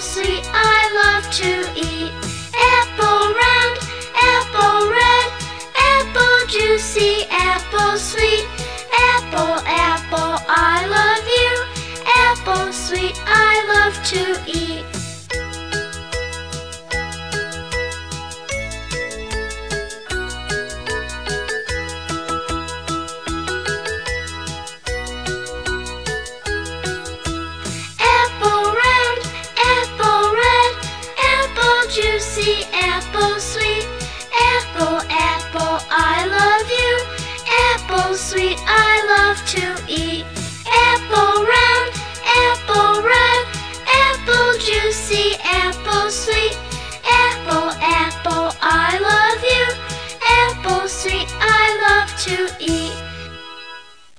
sweet, I love to eat. Apple round, apple red, apple juicy, apple sweet. Apple, apple, I love you. Apple sweet, I love to eat. Juicy, apple sweet, apple, apple, I love you. Apple sweet, I love to eat. Apple round, apple red, apple juicy, apple sweet. Apple, apple, I love you. Apple sweet, I love to eat.